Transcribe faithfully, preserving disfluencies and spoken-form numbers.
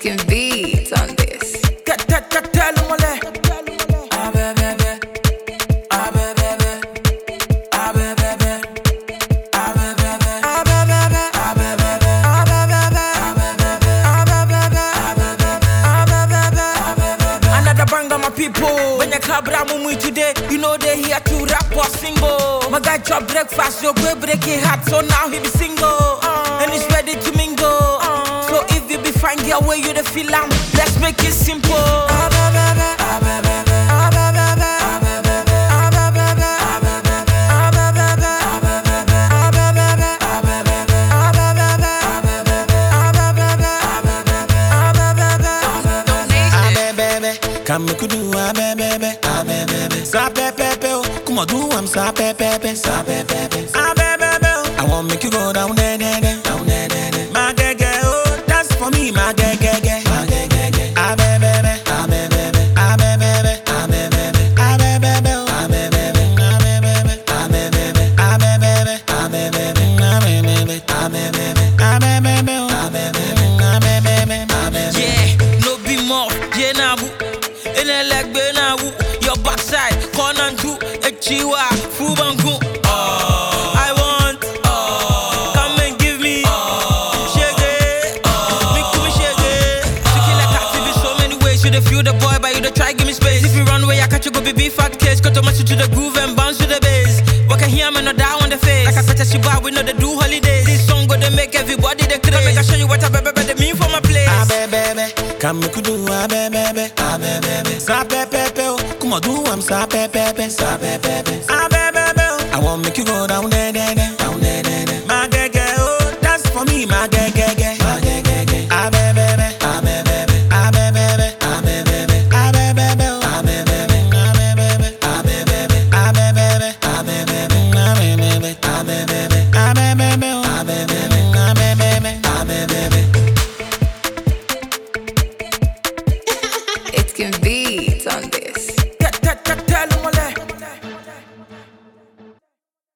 Can beats on this. Get that, get tell them all that. Ah, baby, ah, baby, ah, baby, ah, baby, ah, baby, ah, baby, ah, baby. Another bang on my people. When you club Ramu today, you know they here to rap or single. My guy chop breakfast, your boy break it hard, so now he be single and he's ready to mingle. So if you be fine, girl, where you the feel am, let's make it simple. Ah, baby, ah, baby, ah, baby, ah, baby, ah, baby, ah, baby, ah, baby, ah, baby, ah, baby, ah, baby, come make you do a baby, a baby, sa pepe, come on do I'm sa pepe, sa pepe, a baby, I want make you go down there, there, down there, there, my gege, oh, that's for me, my gege, my gege, a baby, a baby, a baby, a baby, a baby, a baby, a baby, a baby, a baby, a baby, a baby, a baby, a baby, a baby, yeah, no be more, yeah, now. In a leg, Benawu, your backside, corner two, a chiwa, Fubangu. Oh, I want, oh, come and give me, oh, shake, oh, make me shake. You kill like cat in so many ways. You the feel the boy, but you the try give me space. If you run away, I catch you go be beef fat case. Cut to match to the groove and bounce to the bass. Walk a here, man, no down on the face. Like I catch a shiba, we know they do holidays. This song go they make everybody the craze. Make I show you what I baby, they mean for my place. Ah, baby, come make you do a baby, ah, baby, sa pepe, come on do I'm sa pepe, sa pepe, ah, baby, I want make you go down there, there, down there, there, my gege, oh, that's for me, my gege, my gege, ah, baby, ah, baby, ah, baby, ah, baby, ah, baby, ah, baby, ah, baby, ah, baby, ah, baby, ah, baby, ah, baby, ah, baby, ah, baby, ah, baby, ah, baby. It can be.